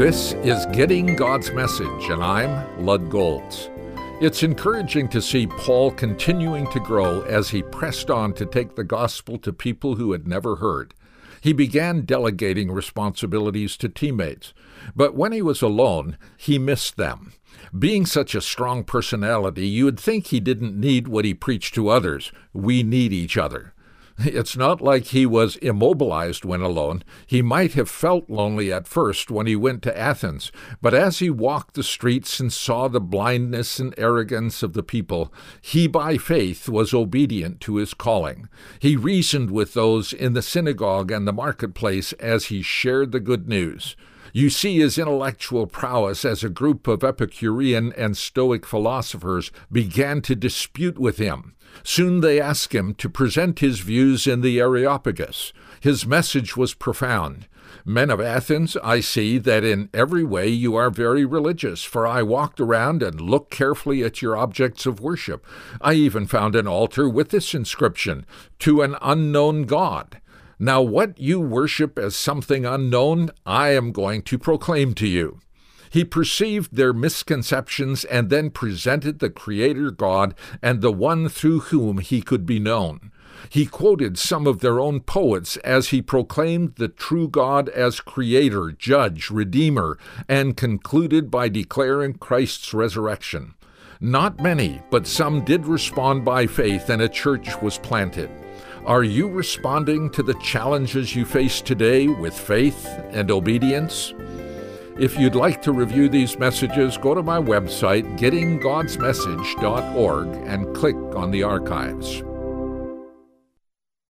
This is Getting God's Message, and I'm Lud Golds. It's encouraging to see Paul continuing to grow as he pressed on to take the gospel to people who had never heard. He began delegating responsibilities to teammates, but when he was alone, he missed them. Being such a strong personality, you would think he didn't need what he preached to others. We need each other. It's not like he was immobilized when alone. He might have felt lonely at first when he went to Athens, but as he walked the streets and saw the blindness and arrogance of the people, he by faith was obedient to his calling. He reasoned with those in the synagogue and the marketplace as he shared the good news. You see his intellectual prowess as a group of Epicurean and Stoic philosophers began to dispute with him. Soon they asked him to present his views in the Areopagus. His message was profound. Men of Athens, I see that in every way you are very religious, for I walked around and looked carefully at your objects of worship. I even found an altar with this inscription, "To an unknown God." Now what you worship as something unknown, I am going to proclaim to you. He perceived their misconceptions and then presented the Creator God and the one through whom he could be known. He quoted some of their own poets as he proclaimed the true God as Creator, Judge, Redeemer, and concluded by declaring Christ's resurrection. Not many, but some did respond by faith, and a church was planted. Are you responding to the challenges you face today with faith and obedience? If you'd like to review these messages, go to my website, gettinggodsmessage.org, and click on the archives.